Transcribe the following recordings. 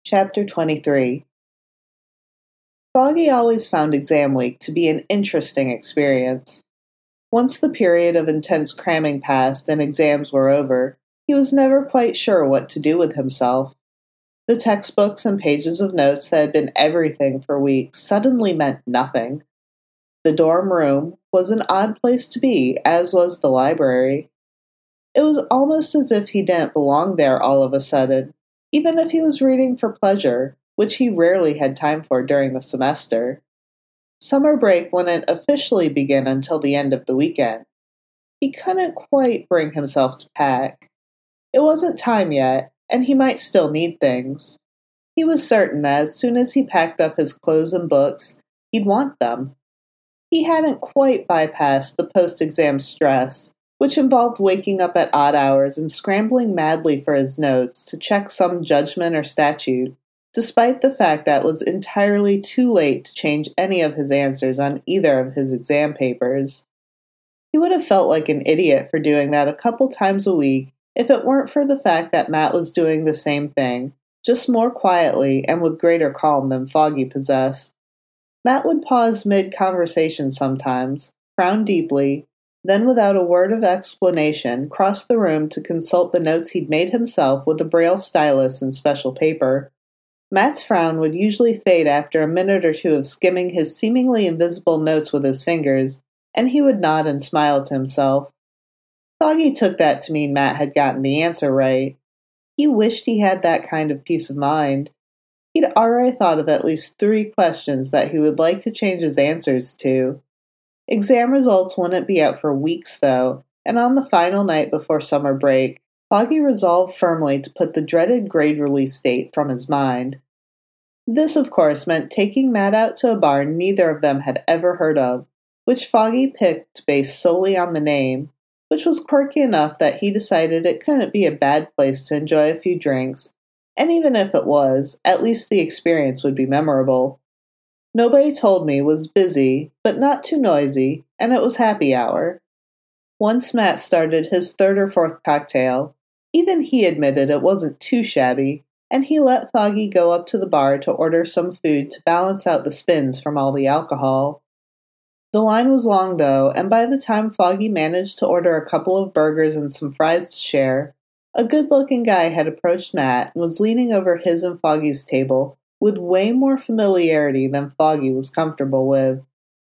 Chapter 23. Foggy always found exam week to be an interesting experience. Once the period of intense cramming passed and exams were over, he was never quite sure what to do with himself. The textbooks and pages of notes that had been everything for weeks suddenly meant nothing. The dorm room was an odd place to be, as was the library. It was almost as if he didn't belong there all of a sudden, even if he was reading for pleasure, which he rarely had time for during the semester. Summer break wouldn't officially begin until the end of the weekend. He couldn't quite bring himself to pack. It wasn't time yet, and he might still need things. He was certain that as soon as he packed up his clothes and books, he'd want them. He hadn't quite bypassed the post-exam stress, which involved waking up at odd hours and scrambling madly for his notes to check some judgment or statute, despite the fact that it was entirely too late to change any of his answers on either of his exam papers. He would have felt like an idiot for doing that a couple times a week if it weren't for the fact that Matt was doing the same thing, just more quietly and with greater calm than Foggy possessed. Matt would pause mid-conversation sometimes, frown deeply, then without a word of explanation cross the room to consult the notes he'd made himself with a braille stylus and special paper. Matt's frown would usually fade after a minute or two of skimming his seemingly invisible notes with his fingers, and he would nod and smile to himself. Foggy took that to mean Matt had gotten the answer right. He wished he had that kind of peace of mind. He'd already thought of at least 3 questions that he would like to change his answers to. Exam results wouldn't be out for weeks, though, and on the final night before summer break, Foggy resolved firmly to put the dreaded grade release date from his mind. This, of course, meant taking Matt out to a bar neither of them had ever heard of, which Foggy picked based solely on the name, which was quirky enough that he decided it couldn't be a bad place to enjoy a few drinks, and even if it was, at least the experience would be memorable. Nobody Told Me was busy, but not too noisy, and it was happy hour. Once Matt started his 3rd or 4th cocktail, even he admitted it wasn't too shabby, and he let Foggy go up to the bar to order some food to balance out the spins from all the alcohol. The line was long, though, and by the time Foggy managed to order a couple of burgers and some fries to share, a good-looking guy had approached Matt and was leaning over his and Foggy's table with way more familiarity than Foggy was comfortable with.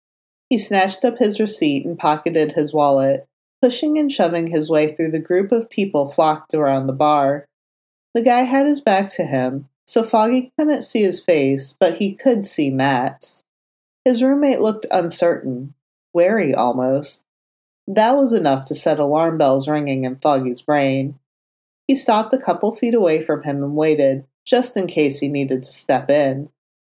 He snatched up his receipt and pocketed his wallet, pushing and shoving his way through the group of people flocked around the bar. The guy had his back to him, so Foggy couldn't see his face, but he could see Matt's. His roommate looked uncertain, wary almost. That was enough to set alarm bells ringing in Foggy's brain. He stopped a couple feet away from him and waited, just in case he needed to step in.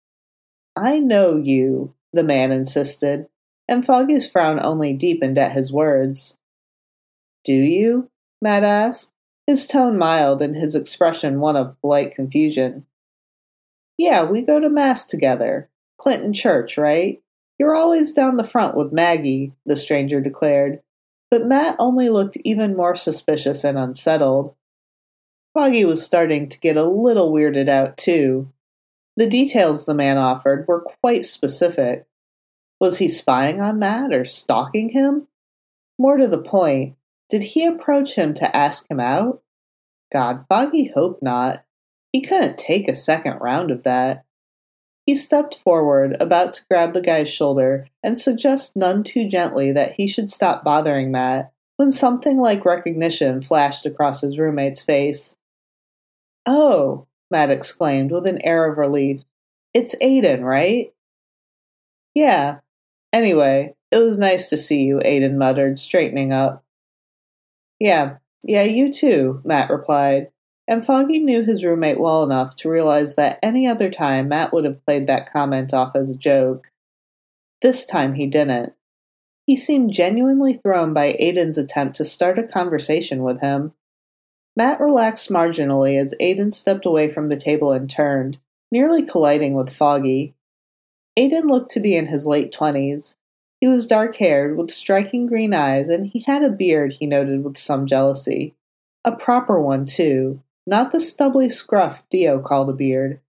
"I know you," the man insisted, and Foggy's frown only deepened at his words. "Do you?" Matt asked, his tone mild and his expression one of polite confusion. "Yeah, we go to Mass together. Clinton Church, right? You're always down the front with Maggie," the stranger declared, but Matt only looked even more suspicious and unsettled. Foggy was starting to get a little weirded out, too. The details the man offered were quite specific. Was he spying on Matt or stalking him? More to the point, did he approach him to ask him out? God, Foggy hoped not. He couldn't take a second round of that. He stepped forward, about to grab the guy's shoulder and suggest none too gently that he should stop bothering Matt, when something like recognition flashed across his roommate's face. "Oh," Matt exclaimed with an air of relief. "It's Aiden, right?" "Yeah. Anyway, it was nice to see you," Aiden muttered, straightening up. Yeah, you too," Matt replied, and Foggy knew his roommate well enough to realize that any other time Matt would have played that comment off as a joke. This time he didn't. He seemed genuinely thrown by Aiden's attempt to start a conversation with him. Matt relaxed marginally as Aiden stepped away from the table and turned, nearly colliding with Foggy. Aiden looked to be in his late 20s. He was dark-haired, with striking green eyes, and he had a beard, he noted with some jealousy. A proper one, too, not the stubbly scruff Theo called a beard,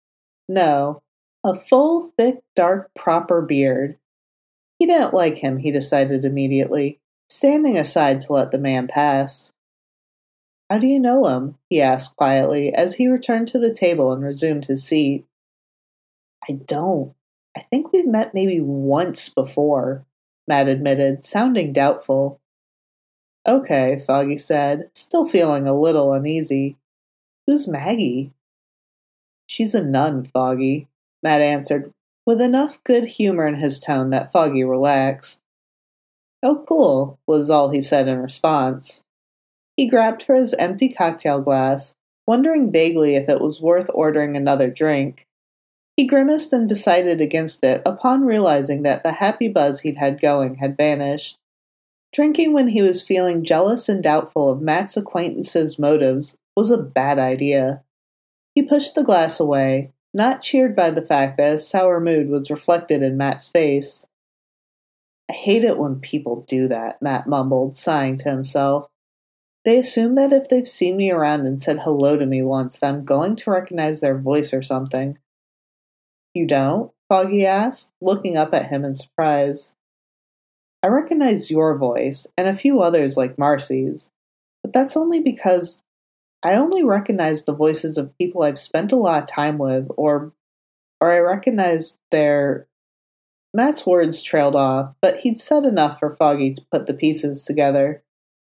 No, a full, thick, dark, proper beard. He didn't like him, he decided immediately, standing aside to let the man pass. How do you know him? He asked quietly as he returned to the table and resumed his seat. I don't. I think we've met maybe once before, Matt admitted, sounding doubtful. Okay, Foggy said, still feeling a little uneasy. Who's Maggie? She's a nun, Foggy, Matt answered, with enough good humor in his tone that Foggy relaxed. Oh, cool, was all he said in response. He grabbed for his empty cocktail glass, wondering vaguely if it was worth ordering another drink. He grimaced and decided against it upon realizing that the happy buzz he'd had going had vanished. Drinking when he was feeling jealous and doubtful of Matt's acquaintance's motives was a bad idea. He pushed the glass away, not cheered by the fact that his sour mood was reflected in Matt's face. I hate it when people do that, Matt mumbled, sighing to himself. They assume that if they've seen me around and said hello to me once, that I'm going to recognize their voice or something. You don't? Foggy asked, looking up at him in surprise. I recognize your voice, and a few others like Marcy's, but that's only because I only recognize the voices of people I've spent a lot of time with, or I recognize their... Matt's words trailed off, but he'd said enough for Foggy to put the pieces together.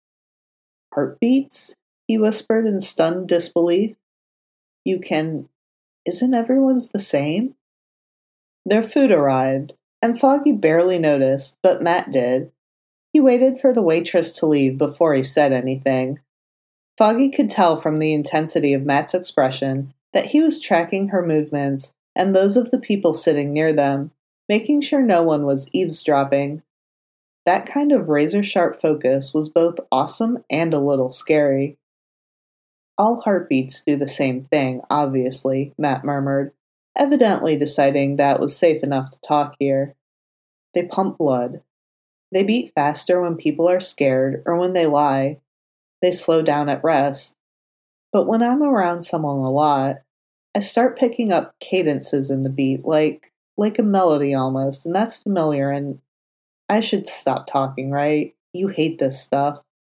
Heartbeats? He whispered in stunned disbelief. You can... Isn't everyone's the same? Their food arrived, and Foggy barely noticed, but Matt did. He waited for the waitress to leave before he said anything. Foggy could tell from the intensity of Matt's expression that he was tracking her movements and those of the people sitting near them, making sure no one was eavesdropping. That kind of razor-sharp focus was both awesome and a little scary. All heartbeats do the same thing, obviously, Matt murmured, evidently deciding that was safe enough to talk here. They pump blood. They beat faster when people are scared or when they lie. They slow down at rest. But when I'm around someone a lot, I start picking up cadences in the beat, like a melody almost, and that's familiar, and I should stop talking, right? You hate this stuff.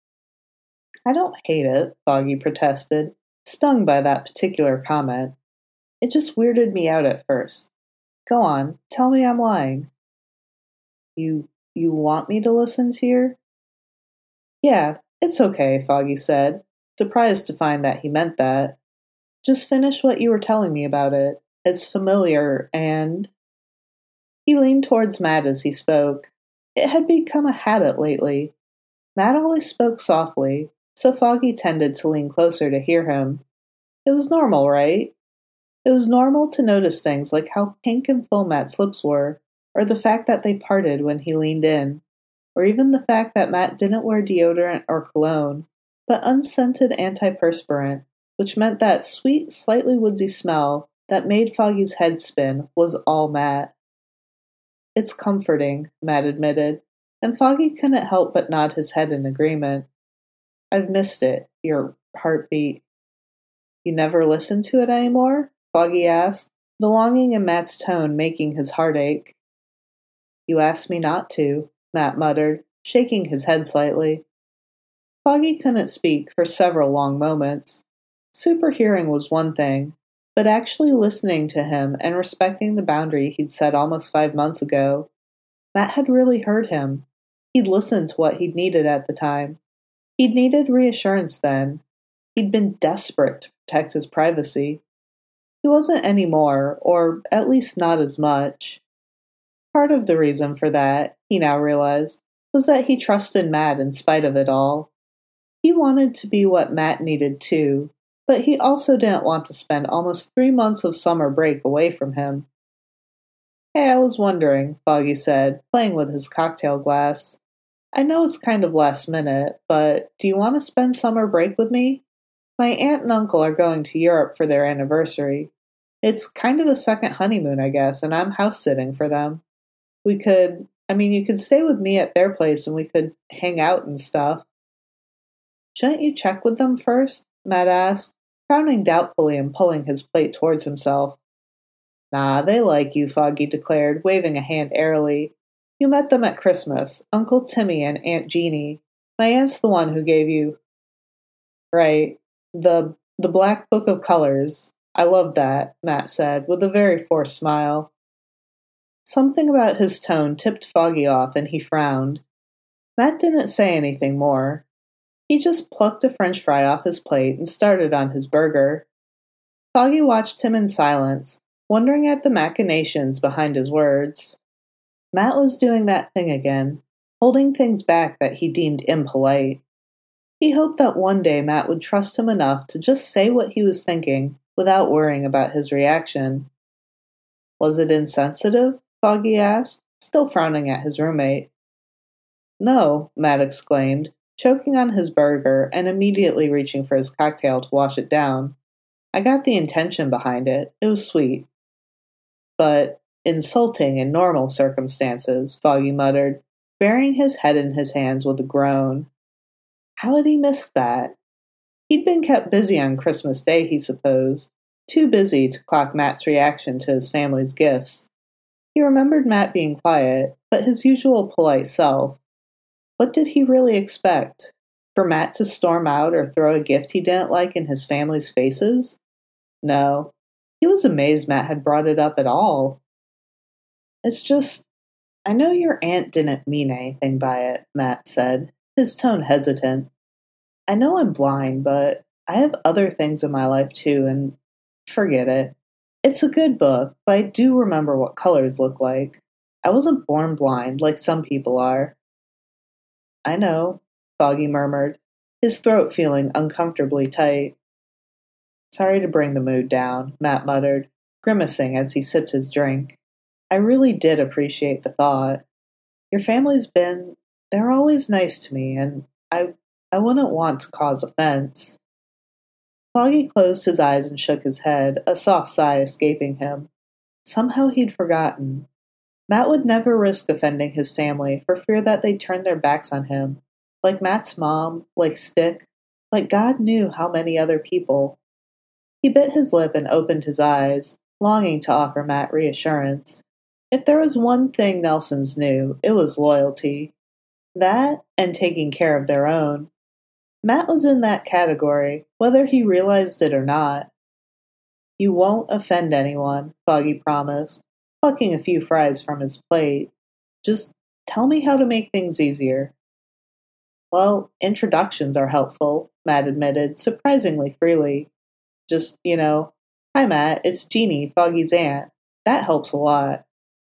I don't hate it, Foggy protested, stung by that particular comment. It just weirded me out at first. Go on, tell me I'm lying. You want me to listen to your... Yeah, it's okay, Foggy said, surprised to find that he meant that. Just finish what you were telling me about it. It's familiar, and... He leaned towards Matt as he spoke. It had become a habit lately. Matt always spoke softly, so Foggy tended to lean closer to hear him. It was normal, right? It was normal to notice things like how pink and full Matt's lips were, or the fact that they parted when he leaned in, or even the fact that Matt didn't wear deodorant or cologne, but unscented antiperspirant, which meant that sweet, slightly woodsy smell that made Foggy's head spin was all Matt. It's comforting, Matt admitted, and Foggy couldn't help but nod his head in agreement. I've missed it, your heartbeat. You never listen to it anymore? Foggy asked, the longing in Matt's tone making his heart ache. You asked me not to, Matt muttered, shaking his head slightly. Foggy couldn't speak for several long moments. Superhearing was one thing, but actually listening to him and respecting the boundary he'd set almost 5 months ago. Matt had really heard him. He'd listened to what he'd needed at the time. He'd needed reassurance then. He'd been desperate to protect his privacy. He wasn't anymore, or at least not as much. Part of the reason for that, he now realized, was that he trusted Matt in spite of it all. He wanted to be what Matt needed too, but he also didn't want to spend almost 3 months of summer break away from him. Hey, I was wondering, Foggy said, playing with his cocktail glass. I know it's kind of last minute, but do you want to spend summer break with me? My aunt and uncle are going to Europe for their anniversary. It's kind of a second honeymoon, I guess, and I'm house-sitting for them. You could stay with me at their place and we could hang out and stuff. Shouldn't you check with them first? Matt asked, frowning doubtfully and pulling his plate towards himself. Nah, they like you, Foggy declared, waving a hand airily. You met them at Christmas, Uncle Timmy and Aunt Jeanie. My aunt's the one who gave you... Right, the Black Book of Colors. I love that, Matt said, with a very forced smile. Something about his tone tipped Foggy off, and he frowned. Matt didn't say anything more. He just plucked a French fry off his plate and started on his burger. Foggy watched him in silence, wondering at the machinations behind his words. Matt was doing that thing again, holding things back that he deemed impolite. He hoped that one day Matt would trust him enough to just say what he was thinking without worrying about his reaction. Was it insensitive? Foggy asked, still frowning at his roommate. No, Matt exclaimed, choking on his burger and immediately reaching for his cocktail to wash it down. I got the intention behind it. It was sweet. But insulting in normal circumstances, Foggy muttered, burying his head in his hands with a groan. How had he missed that? He'd been kept busy on Christmas Day, he supposed, too busy to clock Matt's reaction to his family's gifts. He remembered Matt being quiet, but his usual polite self. What did he really expect? For Matt to storm out or throw a gift he didn't like in his family's faces? No. He was amazed Matt had brought it up at all. It's just, I know your aunt didn't mean anything by it, Matt said, his tone hesitant. I know I'm blind, but I have other things in my life too, and forget it. It's a good book, but I do remember what colors look like. I wasn't born blind like some people are. I know, Foggy murmured, his throat feeling uncomfortably tight. Sorry to bring the mood down, Matt muttered, grimacing as he sipped his drink. I really did appreciate the thought. Your family's they're always nice to me, and I wouldn't want to cause offense. Foggy closed his eyes and shook his head, a soft sigh escaping him. Somehow he'd forgotten. Matt would never risk offending his family for fear that they'd turn their backs on him, like Matt's mom, like Stick, like God knew how many other people. He bit his lip and opened his eyes, longing to offer Matt reassurance. If there was one thing Nelsons knew, it was loyalty. That, and taking care of their own. Matt was in that category, whether he realized it or not. You won't offend anyone, Foggy promised, plucking a few fries from his plate. Just tell me how to make things easier. Well, introductions are helpful, Matt admitted, surprisingly freely. Just, hi Matt, it's Jeanie, Foggy's aunt. That helps a lot.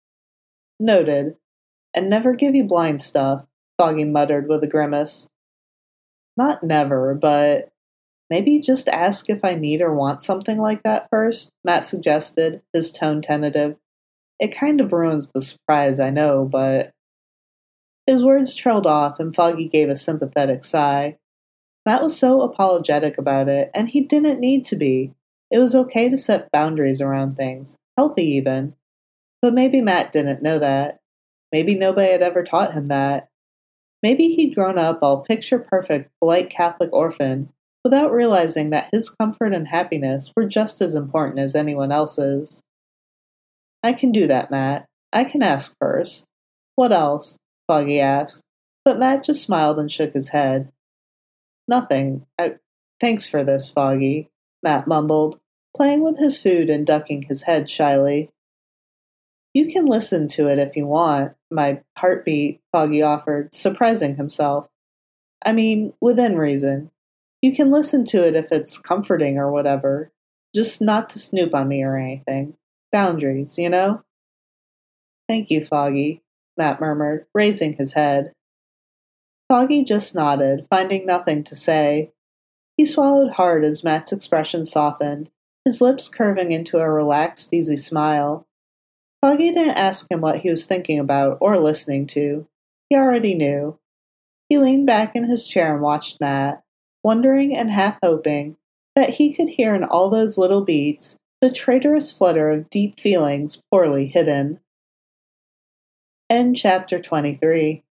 Noted. And never give you blind stuff, Foggy muttered with a grimace. Not never, but maybe just ask if I need or want something like that first, Matt suggested, his tone tentative. It kind of ruins the surprise, I know, but... His words trailed off, and Foggy gave a sympathetic sigh. Matt was so apologetic about it, and he didn't need to be. It was okay to set boundaries around things, healthy even. But maybe Matt didn't know that. Maybe nobody had ever taught him that. Maybe he'd grown up all picture-perfect, polite Catholic orphan, without realizing that his comfort and happiness were just as important as anyone else's. I can do that, Matt. I can ask first. What else? Foggy asked, but Matt just smiled and shook his head. Nothing. Thanks for this, Foggy, Matt mumbled, playing with his food and ducking his head shyly. You can listen to it if you want, my heartbeat, Foggy offered, surprising himself. I mean, within reason. You can listen to it if it's comforting or whatever. Just not to snoop on me or anything. Boundaries, you know? Thank you, Foggy, Matt murmured, raising his head. Foggy just nodded, finding nothing to say. He swallowed hard as Matt's expression softened, his lips curving into a relaxed, easy smile. Foggy didn't ask him what he was thinking about or listening to. He already knew. He leaned back in his chair and watched Matt, wondering and half hoping that he could hear in all those little beats the traitorous flutter of deep feelings poorly hidden. End chapter 23.